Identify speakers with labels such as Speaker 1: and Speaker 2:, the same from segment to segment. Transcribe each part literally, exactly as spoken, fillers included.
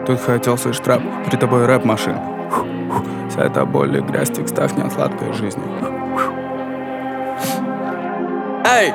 Speaker 1: Тут хотел слышать рэп, при тобой рэп-машина. Вся эта боль и грязь в текстах не от сладкой жизни. Эй!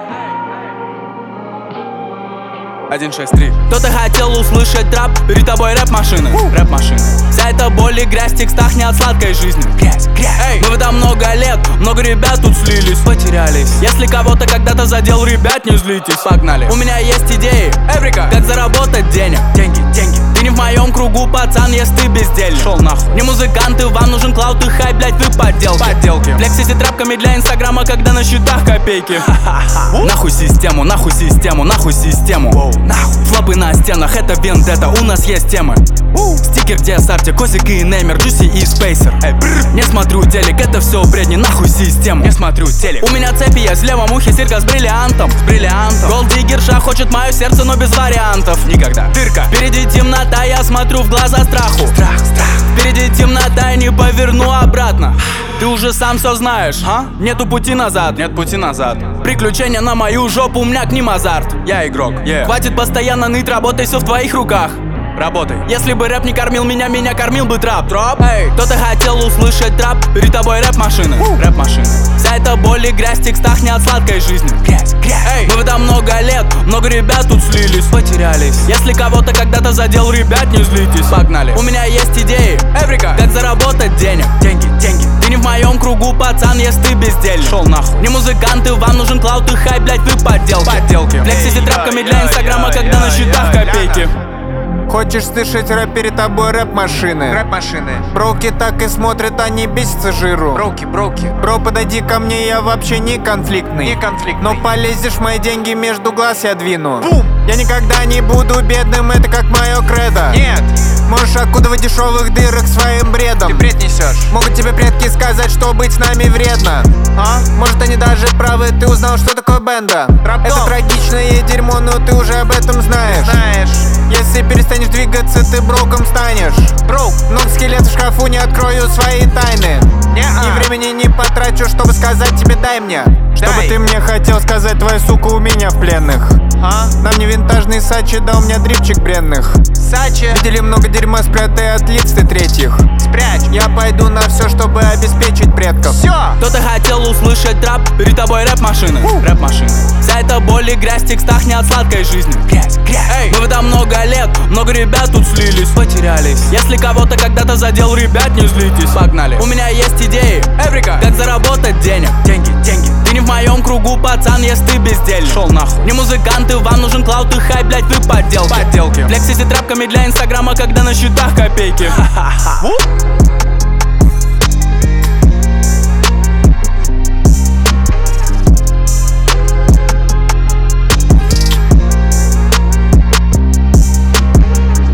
Speaker 1: один шесть три.
Speaker 2: Кто-то хотел услышать рэп, перед тобой рэп-машины.
Speaker 1: Рэп-машина.
Speaker 2: Вся эта боль и грязь в текстах не от сладкой жизни.
Speaker 1: Грязь, грязь.
Speaker 2: Эй, мы в этом много лет, много ребят тут слились, потерялись. Если кого-то когда-то задел, ребят, не злитесь.
Speaker 1: Погнали.
Speaker 2: У меня есть идеи,
Speaker 1: Эврика.
Speaker 2: как заработать денег.
Speaker 1: Деньги, деньги.
Speaker 2: Ты не в моем кругу, пацан, если ты бездельник.
Speaker 1: Шел нахуй.
Speaker 2: Не музыканты, вам нужен клауд и хайп, блять, вы подделки.
Speaker 1: Подделки.
Speaker 2: Флексите трапками для инстаграма, когда на счетах копейки. Нахуй систему, нахуй систему, нахуй систему.
Speaker 1: Нахуй.
Speaker 2: Флопы на стенах, это вендетта, у нас есть темы. Стикер, где Сарти, Козик и Неймер, Джуси и Спейсер. Не смотрю телек, это все бредни, нахуй систему.
Speaker 1: Не смотрю телек.
Speaker 2: У меня цепи есть, в левом ухе сирка с бриллиантом.
Speaker 1: С бриллиантом.
Speaker 2: Голддиггерша хочет мое сердце, но без вариантов.
Speaker 1: Никогда.
Speaker 2: Дырка. Впереди темнота, я смотрю в глаза страху.
Speaker 1: Страх, страх.
Speaker 2: Впереди темнота, я не поверну обратно. Ты уже сам все знаешь, а? Нету пути назад.
Speaker 1: Нет пути назад.
Speaker 2: Приключения на мою жопу, у меня к ним азарт.
Speaker 1: Я игрок. Yeah.
Speaker 2: Хватит постоянно ныть, работай, все в твоих руках.
Speaker 1: Работай.
Speaker 2: Если бы рэп не кормил меня, меня кормил бы трап. Троп. Эй, кто-то хотел услышать трап, перед тобой рэп-машины.
Speaker 1: Рэп-машина.
Speaker 2: Вся эта боль и грязь в текстах не от сладкой жизни.
Speaker 1: Грязь, грязь.
Speaker 2: Эй, мы в этом много лет, много ребят тут слились, потерялись. Если кого-то когда-то задел, ребят, не злитесь.
Speaker 1: Погнали.
Speaker 2: У меня есть идеи,
Speaker 1: Эврика.
Speaker 2: как заработать денег.
Speaker 1: Деньги, деньги.
Speaker 2: Ты не в моем кругу, пацан, если ты бездельник.
Speaker 1: Шел нахуй.
Speaker 2: Не музыканты, вам нужен клауд и хайп, блять, вы подделки.
Speaker 1: Подделки.
Speaker 2: Флексите трапками для инстаграма, когда на счетах копейки.
Speaker 3: Хочешь слышать рэп, перед тобой рэп-машины.
Speaker 1: Рэп-машины.
Speaker 3: Броуки так и смотрят, они бесятся жиру.
Speaker 1: Броуки, броуки.
Speaker 3: Бро, подойди ко мне, я вообще не конфликтный.
Speaker 1: Не конфликтный.
Speaker 3: Но полезешь мои деньги, между глаз я двину.
Speaker 1: Бум.
Speaker 3: Я никогда не буду бедным, это как мое кредо.
Speaker 1: Нет.
Speaker 3: Можешь окутывать дешевых дырок своим бредом.
Speaker 1: Ты бред несешь.
Speaker 3: Могут тебе предки сказать, что быть с нами вредно.
Speaker 1: А?
Speaker 3: Может они даже правы, ты узнал, что такое бенда.
Speaker 1: Траптом.
Speaker 3: Это трагичное дерьмо, но ты уже об этом знаешь.
Speaker 1: Знаешь.
Speaker 3: Если перестанешь двигаться, ты броком станешь.
Speaker 1: Броук.
Speaker 3: Много скелетов в шкафу, не открою свои тайны.
Speaker 1: Не-а.
Speaker 3: Ни времени не потрачу, чтобы сказать тебе дай мне. Чтобы
Speaker 1: Дай.
Speaker 3: ты мне хотел сказать, твоя сука у меня в пленных.
Speaker 1: А?
Speaker 3: Нам не винтажный Сачи, да у меня дрипчик бренных.
Speaker 1: Сачи.
Speaker 3: Видели много дерьма, спрятай от лиц ты третьих.
Speaker 1: Спрячь.
Speaker 3: Я пойду на все, чтобы обеспечить предков.
Speaker 1: Все.
Speaker 2: Кто-то хотел услышать трап, перед тобой рэп-машины.
Speaker 1: Рэп-машины.
Speaker 2: Вся эта боль и грязь в текстах не от сладкой жизни.
Speaker 1: Грязь, грязь.
Speaker 2: Эй, мы в этом много лет, много ребят тут слились, потерялись. Если кого-то когда-то задел, ребят, не злитесь.
Speaker 1: Погнали.
Speaker 2: У меня есть идеи,
Speaker 1: Эврика.
Speaker 2: как заработать денег.
Speaker 1: Деньги, деньги.
Speaker 2: Ты не в моем кругу, пацан, если ты бездельник.
Speaker 1: Шел нахуй.
Speaker 2: Не музыканты, вам нужен клауд и хайп, блять, вы подделки.
Speaker 1: Подделки.
Speaker 2: Флексите трапками для инстаграма, когда на счетах копейки.